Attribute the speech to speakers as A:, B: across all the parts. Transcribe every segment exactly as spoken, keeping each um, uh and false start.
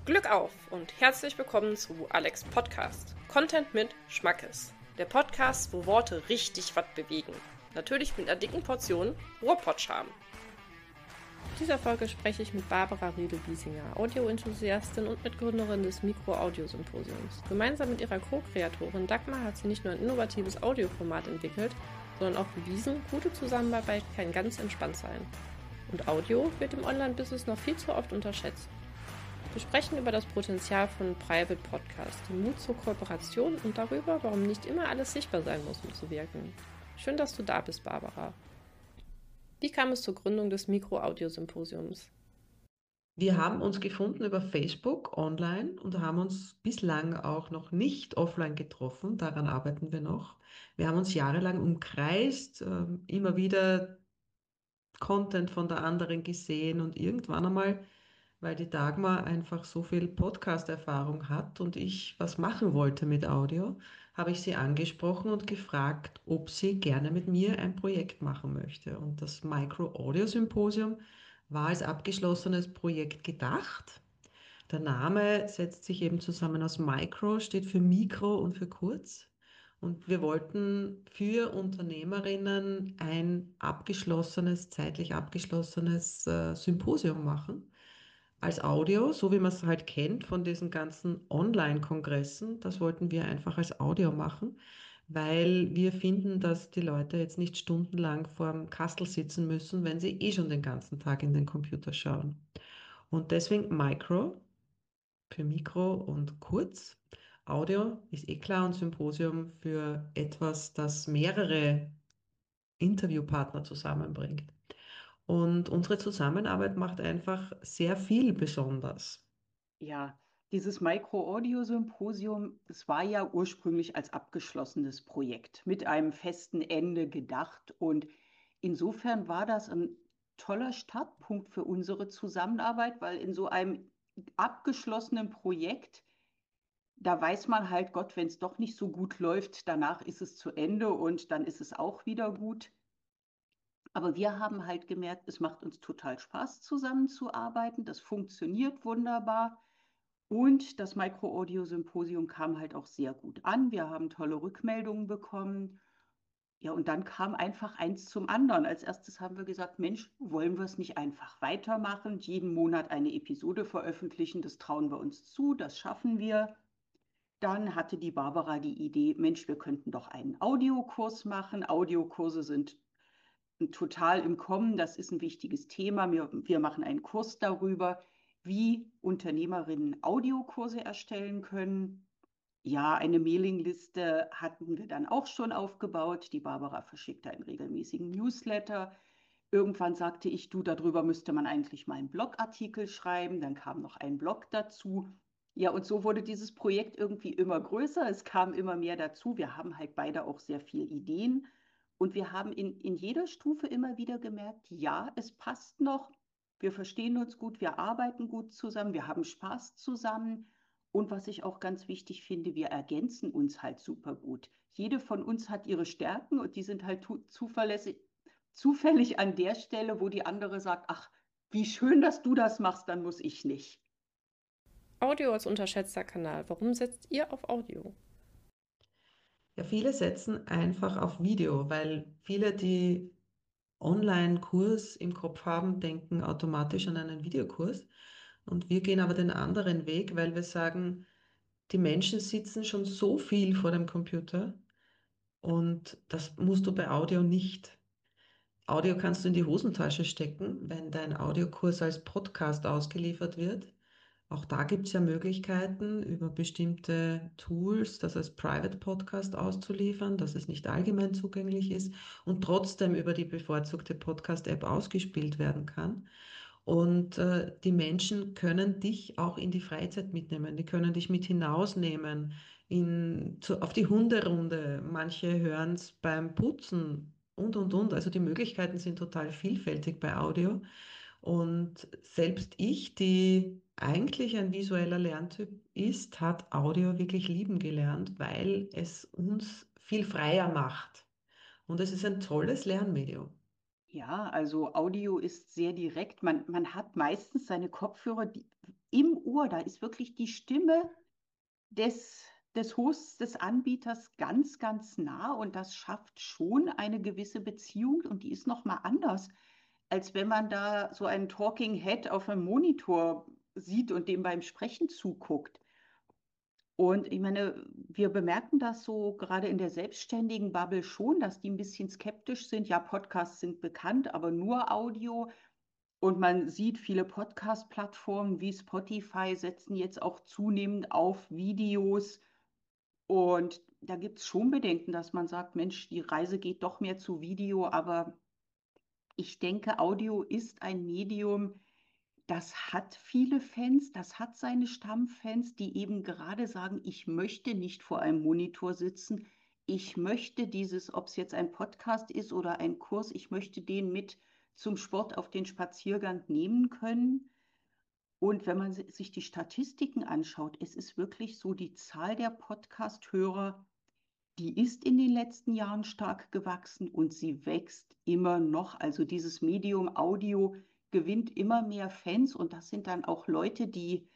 A: Glück auf und herzlich willkommen zu Alex Podcast. Content mit Schmackes. Der Podcast, wo Worte richtig was bewegen. Natürlich mit einer dicken Portion Ruhrpott-Charme. In dieser Folge spreche ich mit Barbara Riedel-Biesinger, Audioenthusiastin und Mitgründerin des Mikro-Audio-Symposiums. Gemeinsam mit ihrer Co-Kreatorin Dagmar hat sie nicht nur ein innovatives Audioformat entwickelt, sondern auch bewiesen, gute Zusammenarbeit kann ganz entspannt sein. Und Audio wird im Online-Business noch viel zu oft unterschätzt. Wir sprechen über das Potenzial von Private Podcasts, den Mut zur Kooperation und darüber, warum nicht immer alles sichtbar sein muss, um zu wirken. Schön, dass du da bist, Barbara. Wie kam es zur Gründung des Mikro-Audio-Symposiums?
B: Wir haben uns gefunden über Facebook online und haben uns bislang auch noch nicht offline getroffen. Daran arbeiten wir noch. Wir haben uns jahrelang umkreist, ähm, immer wieder Content von der anderen gesehen und irgendwann einmal, weil die Dagmar einfach so viel Podcast-Erfahrung hat und ich was machen wollte mit Audio, habe ich sie angesprochen und gefragt, ob sie gerne mit mir ein Projekt machen möchte. Und das Micro-Audio-Symposium war als abgeschlossenes Projekt gedacht. Der Name setzt sich eben zusammen aus Micro, steht für Mikro und für kurz. Und wir wollten für Unternehmerinnen ein abgeschlossenes, zeitlich abgeschlossenes äh, Symposium machen. Als Audio, so wie man es halt kennt von diesen ganzen Online-Kongressen. Das wollten wir einfach als Audio machen, weil wir finden, dass die Leute jetzt nicht stundenlang vorm Kastel sitzen müssen, wenn sie eh schon den ganzen Tag in den Computer schauen. Und deswegen Micro für Mikro und kurz. Audio ist eh klar und Symposium für etwas, das mehrere Interviewpartner zusammenbringt. Und unsere Zusammenarbeit macht einfach sehr viel besonders.
C: Ja, dieses Micro-Audio-Symposium, das war ja ursprünglich als abgeschlossenes Projekt mit einem festen Ende gedacht. Und insofern war das ein toller Startpunkt für unsere Zusammenarbeit, weil in so einem abgeschlossenen Projekt, da weiß man halt, Gott, wenn es doch nicht so gut läuft, danach ist es zu Ende und dann ist es auch wieder gut. Aber wir haben halt gemerkt, es macht uns total Spaß, zusammenzuarbeiten. Das funktioniert wunderbar. Und das Micro-Audio-Symposium kam halt auch sehr gut an. Wir haben tolle Rückmeldungen bekommen. Ja, und dann kam einfach eins zum anderen. Als erstes haben wir gesagt, Mensch, wollen wir es nicht einfach weitermachen, jeden Monat eine Episode veröffentlichen? Das trauen wir uns zu, das schaffen wir. Dann hatte die Barbara die Idee, Mensch, wir könnten doch einen Audiokurs machen. Audiokurse sind total im Kommen. Das ist ein wichtiges Thema. Wir, wir machen einen Kurs darüber, wie Unternehmerinnen Audiokurse erstellen können. Ja, eine Mailingliste hatten wir dann auch schon aufgebaut. Die Barbara verschickte einen regelmäßigen Newsletter. Irgendwann sagte ich, du, darüber müsste man eigentlich mal einen Blogartikel schreiben. Dann kam noch ein Blog dazu. Ja, und so wurde dieses Projekt irgendwie immer größer. Es kam immer mehr dazu. Wir haben halt beide auch sehr viele Ideen. Und wir haben in, in jeder Stufe immer wieder gemerkt, ja, es passt noch. Wir verstehen uns gut, wir arbeiten gut zusammen, wir haben Spaß zusammen. Und was ich auch ganz wichtig finde, wir ergänzen uns halt super gut. Jede von uns hat ihre Stärken und die sind halt zuverlässig, zufällig an der Stelle, wo die andere sagt, ach, wie schön, dass du das machst, dann muss ich nicht.
A: Audio als unterschätzter Kanal. Warum setzt ihr auf Audio?
B: Ja, viele setzen einfach auf Video, weil viele, die Online-Kurs im Kopf haben, denken automatisch an einen Videokurs. Und wir gehen aber den anderen Weg, weil wir sagen, die Menschen sitzen schon so viel vor dem Computer und das musst du bei Audio nicht. Audio kannst du in die Hosentasche stecken, wenn dein Audiokurs als Podcast ausgeliefert wird. Auch da gibt es ja Möglichkeiten, über bestimmte Tools das als Private Podcast auszuliefern, dass es nicht allgemein zugänglich ist und trotzdem über die bevorzugte Podcast-App ausgespielt werden kann. Und äh, die Menschen können dich auch in die Freizeit mitnehmen, die können dich mit hinausnehmen in, zu, auf die Hunderunde. Manche hören es beim Putzen und, und, und. Also die Möglichkeiten sind total vielfältig bei Audio. Und selbst ich, die eigentlich ein visueller Lerntyp ist, hat Audio wirklich lieben gelernt, weil es uns viel freier macht. Und es ist ein tolles Lernmedium.
C: Ja, also Audio ist sehr direkt. Man, man hat meistens seine Kopfhörer, die, im Ohr. Da ist wirklich die Stimme des, des Hosts, des Anbieters ganz, ganz nah und das schafft schon eine gewisse Beziehung und die ist nochmal anders, als wenn man da so einen Talking Head auf einem Monitor sieht und dem beim Sprechen zuguckt. Und ich meine, wir bemerken das so gerade in der selbstständigen Bubble schon, dass die ein bisschen skeptisch sind. Ja, Podcasts sind bekannt, aber nur Audio. Und man sieht, viele Podcast-Plattformen wie Spotify setzen jetzt auch zunehmend auf Videos. Und da gibt es schon Bedenken, dass man sagt, Mensch, die Reise geht doch mehr zu Video. Aber ich denke, Audio ist ein Medium, das hat viele Fans, das hat seine Stammfans, die eben gerade sagen, ich möchte nicht vor einem Monitor sitzen. Ich möchte dieses, ob es jetzt ein Podcast ist oder ein Kurs, ich möchte den mit zum Sport auf den Spaziergang nehmen können. Und wenn man si- sich die Statistiken anschaut, es ist wirklich so, die Zahl der Podcast-Hörer, die ist in den letzten Jahren stark gewachsen und sie wächst immer noch. Also dieses Medium Audio gewinnt immer mehr Fans und das sind dann auch Leute, die,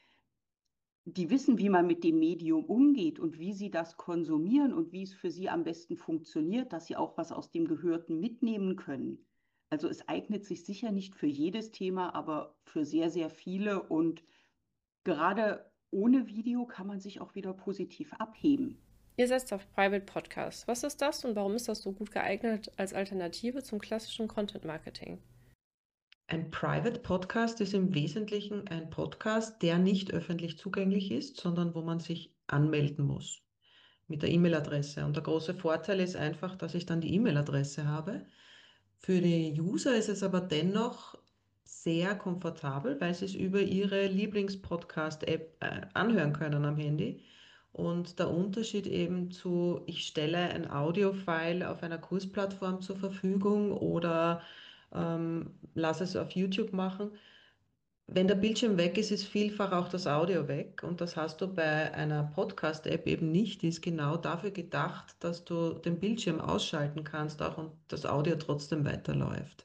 C: die wissen, wie man mit dem Medium umgeht und wie sie das konsumieren und wie es für sie am besten funktioniert, dass sie auch was aus dem Gehörten mitnehmen können. Also es eignet sich sicher nicht für jedes Thema, aber für sehr, sehr viele und gerade ohne Video kann man sich auch wieder positiv abheben.
A: Ihr setzt auf Private Podcast. Was ist das und warum ist das so gut geeignet als Alternative zum klassischen Content Marketing?
B: Ein Private Podcast ist im Wesentlichen ein Podcast, der nicht öffentlich zugänglich ist, sondern wo man sich anmelden muss mit der E-Mail-Adresse. Und der große Vorteil ist einfach, dass ich dann die E-Mail-Adresse habe. Für die User ist es aber dennoch sehr komfortabel, weil sie es über ihre Lieblings-Podcast-App äh, anhören können am Handy. Und der Unterschied eben zu, ich stelle ein Audio-File auf einer Kursplattform zur Verfügung oder ähm, lasse es auf YouTube machen. Wenn der Bildschirm weg ist, ist vielfach auch das Audio weg. Und das hast du bei einer Podcast-App eben nicht. Die ist genau dafür gedacht, dass du den Bildschirm ausschalten kannst auch und das Audio trotzdem weiterläuft.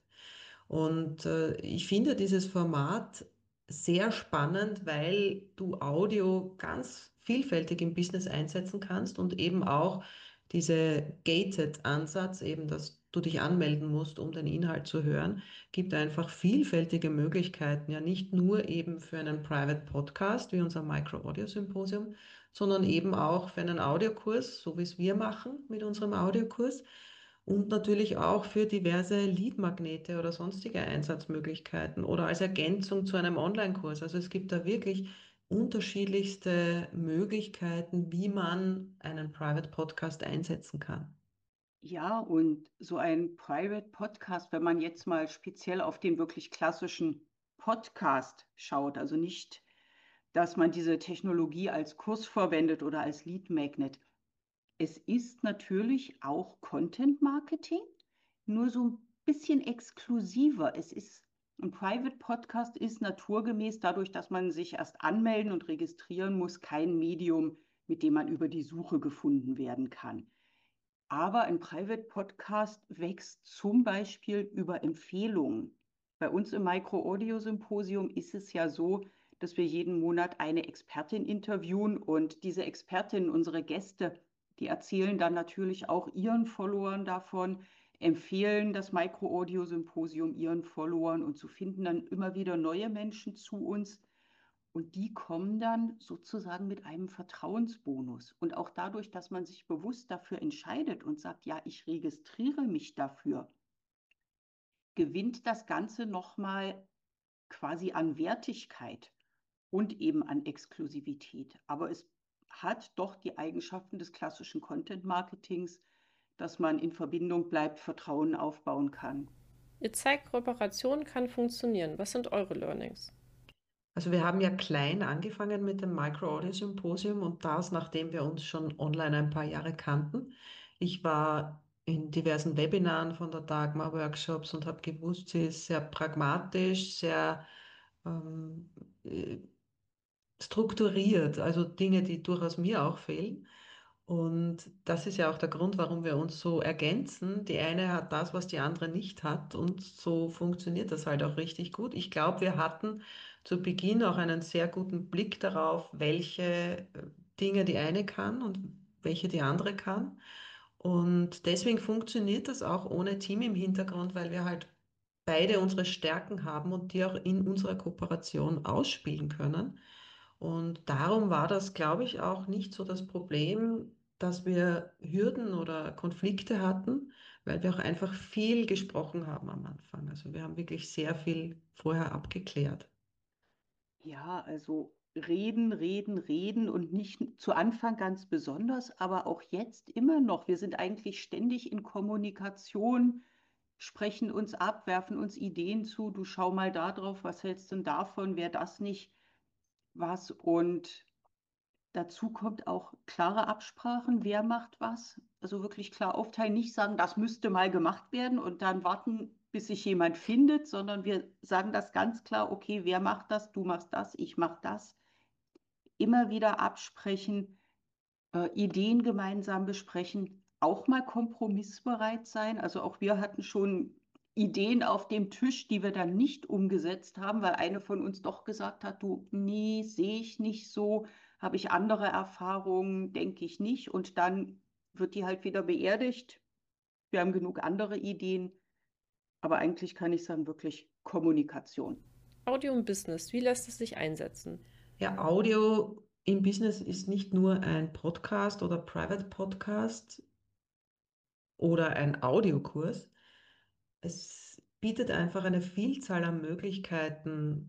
B: Und äh, ich finde dieses Format sehr spannend, weil du Audio ganz vielfältig im Business einsetzen kannst und eben auch diese Gated-Ansatz, eben dass du dich anmelden musst, um den Inhalt zu hören, gibt einfach vielfältige Möglichkeiten, ja nicht nur eben für einen Private Podcast wie unser Micro-Audio-Symposium, sondern eben auch für einen Audiokurs, so wie es wir machen mit unserem Audiokurs und natürlich auch für diverse Lead-Magnete oder sonstige Einsatzmöglichkeiten oder als Ergänzung zu einem Online-Kurs. Also es gibt da wirklich unterschiedlichste Möglichkeiten, wie man einen Private Podcast einsetzen kann.
C: Ja, und so ein Private Podcast, wenn man jetzt mal speziell auf den wirklich klassischen Podcast schaut, also nicht, dass man diese Technologie als Kurs verwendet oder als Lead Magnet. Es ist natürlich auch Content Marketing, nur so ein bisschen exklusiver. Es ist ein Private Podcast ist naturgemäß dadurch, dass man sich erst anmelden und registrieren muss, kein Medium, mit dem man über die Suche gefunden werden kann. Aber ein Private Podcast wächst zum Beispiel über Empfehlungen. Bei uns im Micro-Audio-Symposium ist es ja so, dass wir jeden Monat eine Expertin interviewen und diese Expertin, unsere Gäste, die erzählen dann natürlich auch ihren Followern davon, empfehlen das Micro-Audio-Symposium ihren Followern und so finden dann immer wieder neue Menschen zu uns, und die kommen dann sozusagen mit einem Vertrauensbonus. Und auch dadurch, dass man sich bewusst dafür entscheidet und sagt, ja, ich registriere mich dafür, gewinnt das Ganze nochmal quasi an Wertigkeit und eben an Exklusivität. Aber es hat doch die Eigenschaften des klassischen Content-Marketings, dass man in Verbindung bleibt, Vertrauen aufbauen kann.
A: Ihr zeigt, Kooperation kann funktionieren. Was sind eure Learnings?
B: Also wir haben ja klein angefangen mit dem Micro-Audio-Symposium und das, nachdem wir uns schon online ein paar Jahre kannten. Ich war in diversen Webinaren von der Dagmar Workshops und habe gewusst, sie ist sehr pragmatisch, sehr ähm, äh, strukturiert, also Dinge, die durchaus mir auch fehlen. Und das ist ja auch der Grund, warum wir uns so ergänzen. Die eine hat das, was die andere nicht hat, und so funktioniert das halt auch richtig gut. Ich glaube, wir hatten zu Beginn auch einen sehr guten Blick darauf, welche äh, Dinge die eine kann und welche die andere kann. Und deswegen funktioniert das auch ohne Team im Hintergrund, weil wir halt beide unsere Stärken haben und die auch in unserer Kooperation ausspielen können. Und darum war das, glaube ich, auch nicht so das Problem, dass wir Hürden oder Konflikte hatten, weil wir auch einfach viel gesprochen haben am Anfang. Also wir haben wirklich sehr viel vorher abgeklärt.
C: Ja, also reden, reden, reden und nicht zu Anfang ganz besonders, aber auch jetzt immer noch. Wir sind eigentlich ständig in Kommunikation, sprechen uns ab, werfen uns Ideen zu. Du schau mal da drauf, was hältst du denn davon? Wäre das nicht was? Und dazu kommt auch klare Absprachen, wer macht was. Also wirklich klar aufteilen, nicht sagen, das müsste mal gemacht werden und dann warten, bis sich jemand findet, sondern wir sagen das ganz klar, okay, wer macht das? Du machst das, ich mach das. Immer wieder absprechen, äh, Ideen gemeinsam besprechen, auch mal kompromissbereit sein. Also auch wir hatten schon Ideen auf dem Tisch, die wir dann nicht umgesetzt haben, weil eine von uns doch gesagt hat, du, nee, sehe ich nicht so, habe ich andere Erfahrungen, denke ich nicht. Und dann wird die halt wieder beerdigt. Wir haben genug andere Ideen, aber eigentlich kann ich sagen, wirklich Kommunikation.
A: Audio im Business, wie lässt es sich einsetzen?
B: Ja, Audio im Business ist nicht nur ein Podcast oder Private Podcast oder ein Audiokurs. Es bietet einfach eine Vielzahl an Möglichkeiten,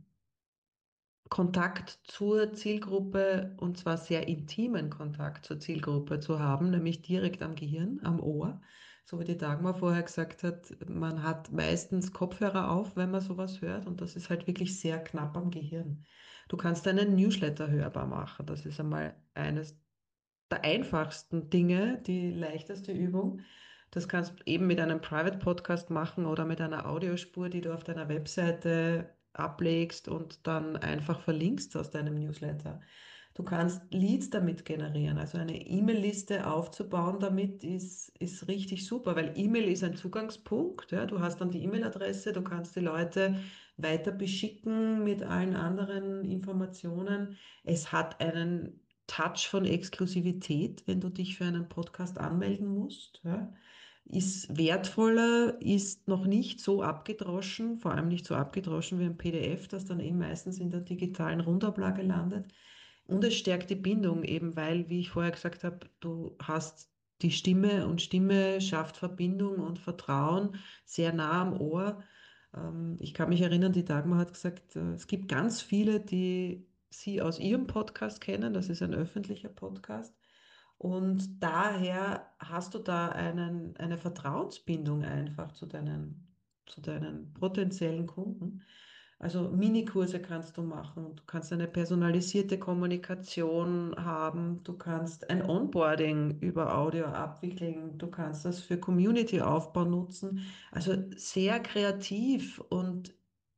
B: Kontakt zur Zielgruppe, und zwar sehr intimen Kontakt zur Zielgruppe zu haben, nämlich direkt am Gehirn, am Ohr. So wie die Dagmar vorher gesagt hat, man hat meistens Kopfhörer auf, wenn man sowas hört, und das ist halt wirklich sehr knapp am Gehirn. Du kannst einen Newsletter hörbar machen. Das ist einmal eines der einfachsten Dinge, die leichteste Übung. Das kannst du eben mit einem Private Podcast machen oder mit einer Audiospur, die du auf deiner Webseite ablegst und dann einfach verlinkst aus deinem Newsletter. Du kannst Leads damit generieren, also eine E-Mail-Liste aufzubauen damit ist, ist richtig super, weil E-Mail ist ein Zugangspunkt. Ja, du hast dann die E-Mail-Adresse, du kannst die Leute weiter beschicken mit allen anderen Informationen. Es hat einen Touch von Exklusivität, wenn du dich für einen Podcast anmelden musst. Ja. Ist wertvoller, ist noch nicht so abgedroschen, vor allem nicht so abgedroschen wie ein P D F, das dann eben meistens in der digitalen Rundablage landet. Und es stärkt die Bindung, eben weil, wie ich vorher gesagt habe, du hast die Stimme, und Stimme schafft Verbindung und Vertrauen sehr nah am Ohr. Ähm, ich kann mich erinnern, die Dagmar hat gesagt, äh, es gibt ganz viele, die sie aus ihrem Podcast kennen. Das ist ein öffentlicher Podcast. Und daher hast du da einen, eine Vertrauensbindung einfach zu deinen, zu deinen potenziellen Kunden. Also Minikurse kannst du machen, du kannst eine personalisierte Kommunikation haben, du kannst ein Onboarding über Audio abwickeln, du kannst das für Community-Aufbau nutzen. Also sehr kreativ, und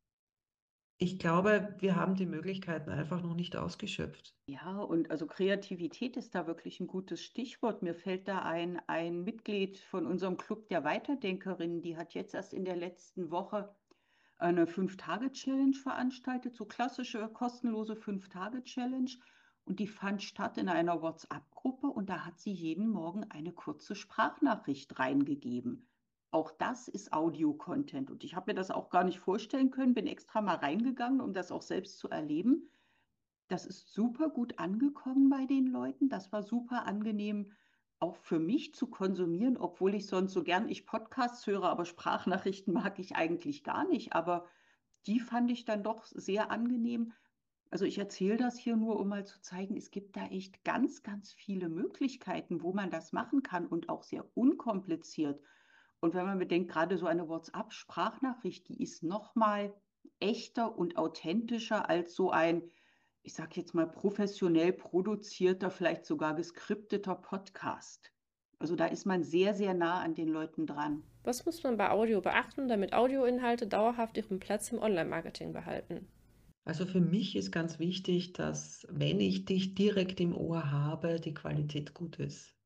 B: ich glaube, wir haben die Möglichkeiten einfach noch nicht ausgeschöpft.
C: Ja, und also Kreativität ist da wirklich ein gutes Stichwort. Mir fällt da ein, ein Mitglied von unserem Club der Weiterdenkerinnen, die hat jetzt erst in der letzten Woche eine Fünf-Tage-Challenge veranstaltet, so klassische kostenlose Fünf-Tage-Challenge. Und die fand statt in einer WhatsApp-Gruppe und da hat sie jeden Morgen eine kurze Sprachnachricht reingegeben. Auch das ist Audio-Content. Und ich habe mir das auch gar nicht vorstellen können, bin extra mal reingegangen, um das auch selbst zu erleben. Das ist super gut angekommen bei den Leuten. Das war super angenehm, auch für mich zu konsumieren, obwohl ich sonst so gern ich Podcasts höre, aber Sprachnachrichten mag ich eigentlich gar nicht. Aber die fand ich dann doch sehr angenehm. Also ich erzähle das hier nur, um mal zu zeigen, es gibt da echt ganz, ganz viele Möglichkeiten, wo man das machen kann und auch sehr unkompliziert. Und wenn man bedenkt, gerade so eine WhatsApp-Sprachnachricht, die ist noch mal echter und authentischer als so ein, ich sage jetzt mal, professionell produzierter, vielleicht sogar geskripteter Podcast. Also da ist man sehr, sehr nah an den Leuten dran.
A: Was muss man bei Audio beachten, damit Audioinhalte dauerhaft ihren Platz im Online-Marketing behalten?
B: Also für mich ist ganz wichtig, dass, wenn ich dich direkt im Ohr habe, die Qualität gut ist.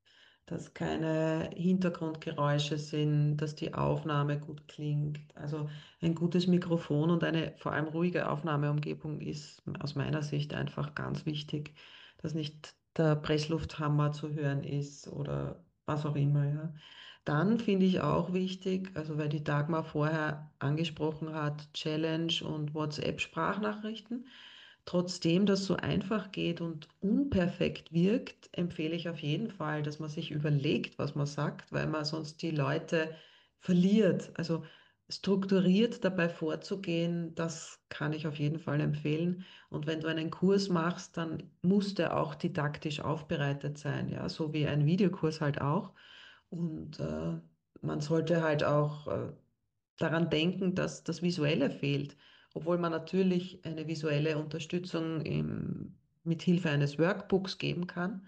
B: dass keine Hintergrundgeräusche sind, dass die Aufnahme gut klingt. Also ein gutes Mikrofon und eine vor allem ruhige Aufnahmeumgebung ist aus meiner Sicht einfach ganz wichtig, dass nicht der Presslufthammer zu hören ist oder was auch immer, ja. Dann finde ich auch wichtig, also weil die Dagmar vorher angesprochen hat, Challenge und WhatsApp-Sprachnachrichten. Trotzdem das so einfach geht und unperfekt wirkt, empfehle ich auf jeden Fall, dass man sich überlegt, was man sagt, weil man sonst die Leute verliert. Also strukturiert dabei vorzugehen, das kann ich auf jeden Fall empfehlen. Und wenn du einen Kurs machst, dann muss der auch didaktisch aufbereitet sein, ja, so wie ein Videokurs halt auch. Und äh, man sollte halt auch äh, daran denken, dass das Visuelle fehlt, obwohl man natürlich eine visuelle Unterstützung im, mit Hilfe eines Workbooks geben kann,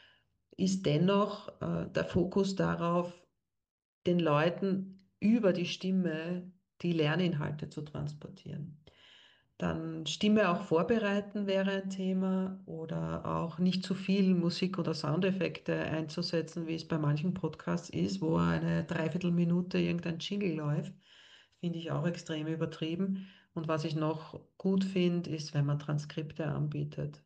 B: ist dennoch äh, der Fokus darauf, den Leuten über die Stimme die Lerninhalte zu transportieren. Dann Stimme auch vorbereiten wäre ein Thema oder auch nicht zu viel Musik oder Soundeffekte einzusetzen, wie es bei manchen Podcasts ist, wo eine Dreiviertelminute irgendein Jingle läuft. Finde ich auch extrem übertrieben. Und was ich noch gut finde, ist, wenn man Transkripte anbietet.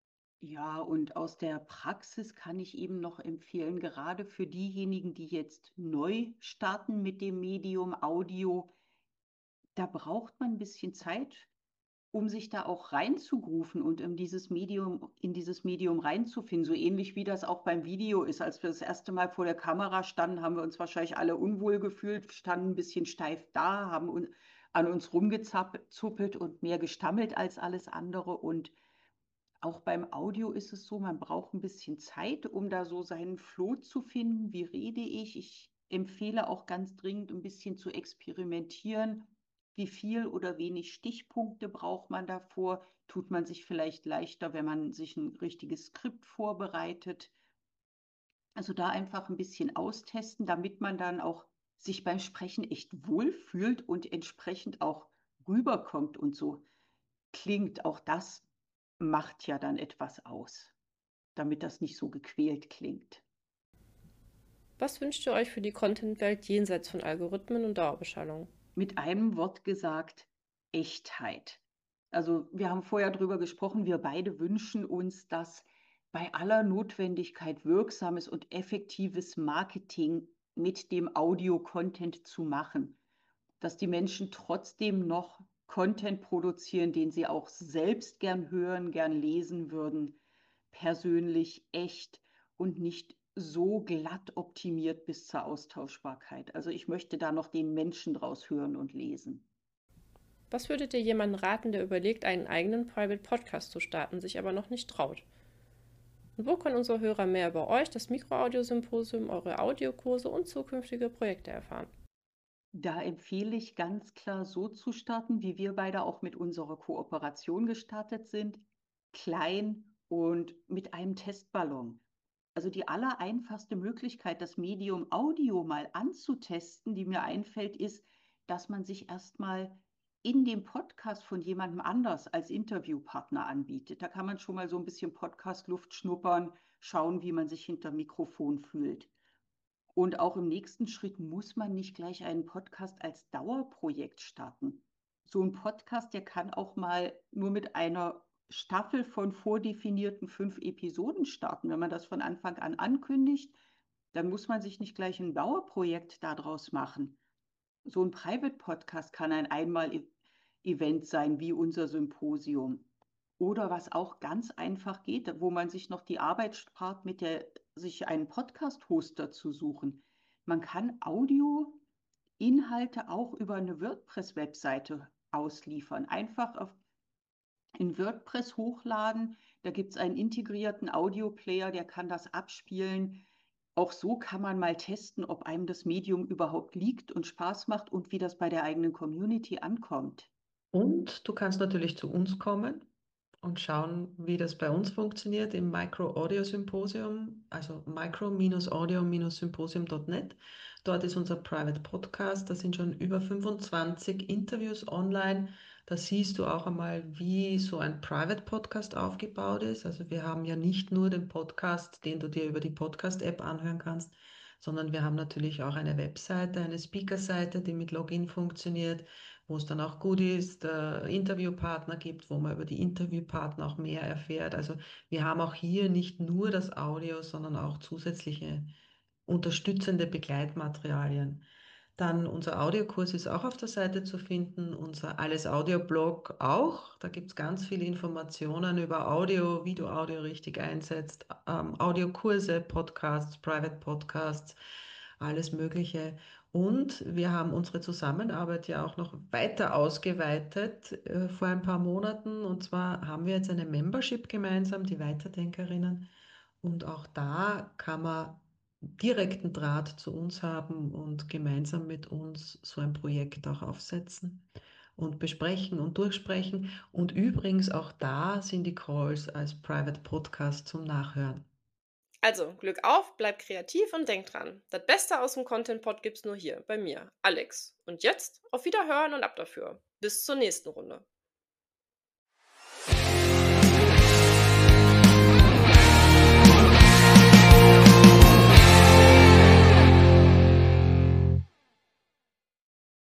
C: Ja, und aus der Praxis kann ich eben noch empfehlen, gerade für diejenigen, die jetzt neu starten mit dem Medium Audio, da braucht man ein bisschen Zeit, um sich da auch reinzugrufen und in dieses Medium, in dieses Medium reinzufinden. So ähnlich wie das auch beim Video ist. Als wir das erste Mal vor der Kamera standen, haben wir uns wahrscheinlich alle unwohl gefühlt, standen ein bisschen steif da, haben un an uns rumgezuppelt und mehr gestammelt als alles andere. Und auch beim Audio ist es so, man braucht ein bisschen Zeit, um da so seinen Flow zu finden. Wie rede ich? Ich empfehle auch ganz dringend ein bisschen zu experimentieren. Wie viel oder wenig Stichpunkte braucht man davor? Tut man sich vielleicht leichter, wenn man sich ein richtiges Skript vorbereitet? Also da einfach ein bisschen austesten, damit man dann auch sich beim Sprechen echt wohlfühlt und entsprechend auch rüberkommt und so klingt. Auch das macht ja dann etwas aus, damit das nicht so gequält klingt.
A: Was wünscht ihr euch für die Content-Welt jenseits von Algorithmen und Dauerbeschallung?
C: Mit einem Wort gesagt, Echtheit. Also wir haben vorher darüber gesprochen, wir beide wünschen uns, dass bei aller Notwendigkeit wirksames und effektives Marketing mit dem Audio-Content zu machen, dass die Menschen trotzdem noch Content produzieren, den sie auch selbst gern hören, gern lesen würden, persönlich, echt und nicht so glatt optimiert bis zur Austauschbarkeit. Also ich möchte da noch den Menschen draus hören und lesen.
A: Was würdet ihr jemandem raten, der überlegt, einen eigenen Private Podcast zu starten, sich aber noch nicht traut? Und wo können unsere Hörer mehr über euch, das Mikroaudio-Symposium, eure Audiokurse und zukünftige Projekte erfahren?
C: Da empfehle ich ganz klar so zu starten, wie wir beide auch mit unserer Kooperation gestartet sind, klein und mit einem Testballon. Also die allereinfachste Möglichkeit, das Medium Audio mal anzutesten, die mir einfällt, ist, dass man sich erstmal in dem Podcast von jemandem anders als Interviewpartner anbietet. Da kann man schon mal so ein bisschen Podcast-Luft schnuppern, schauen, wie man sich hinter Mikrofon fühlt. Und auch im nächsten Schritt muss man nicht gleich einen Podcast als Dauerprojekt starten. So ein Podcast, der kann auch mal nur mit einer Staffel von vordefinierten fünf Episoden starten. Wenn man das von Anfang an ankündigt, dann muss man sich nicht gleich ein Dauerprojekt daraus machen. So ein Private Podcast kann ein Einmal-Event sein, wie unser Symposium. Oder was auch ganz einfach geht, wo man sich noch die Arbeit spart, mit der, sich einen Podcast-Hoster zu suchen. Man kann Audio-Inhalte auch über eine WordPress-Webseite ausliefern. Einfach auf, in WordPress hochladen. Da gibt es einen integrierten Audio-Player, der kann das abspielen. Auch so kann man mal testen, ob einem das Medium überhaupt liegt und Spaß macht und wie das bei der eigenen Community ankommt.
B: Und du kannst natürlich zu uns kommen und schauen, wie das bei uns funktioniert im Micro-Audio-Symposium, also micro-audio-symposium Punkt net. Dort ist unser Private Podcast. Da sind schon über fünfundzwanzig Interviews online, Da siehst du auch einmal, wie so ein Private Podcast aufgebaut ist. Also wir haben ja nicht nur den Podcast, den du dir über die Podcast-App anhören kannst, sondern wir haben natürlich auch eine Webseite, eine Speaker-Seite, die mit Login funktioniert, wo es dann auch Goodies, äh, Interviewpartner gibt, wo man über die Interviewpartner auch mehr erfährt. Also wir haben auch hier nicht nur das Audio, sondern auch zusätzliche unterstützende Begleitmaterialien. Dann unser Audiokurs ist auch auf der Seite zu finden, unser Alles Audio-Blog auch. Da gibt es ganz viele Informationen über Audio, wie du Audio richtig einsetzt, ähm, Audiokurse, Podcasts, Private Podcasts, alles Mögliche. Und wir haben unsere Zusammenarbeit ja auch noch weiter ausgeweitet äh, vor ein paar Monaten. Und zwar haben wir jetzt eine Membership gemeinsam, die Weiterdenkerinnen. Und auch da kann man direkten Draht zu uns haben und gemeinsam mit uns so ein Projekt auch aufsetzen und besprechen und durchsprechen. Und übrigens auch da sind die Calls als Private Podcast zum Nachhören.
A: Also, Glück auf, bleib kreativ und denk dran. Das Beste aus dem Content-Pod gibt's nur hier, bei mir, Alex. Und jetzt auf Wiederhören und ab dafür. Bis zur nächsten Runde.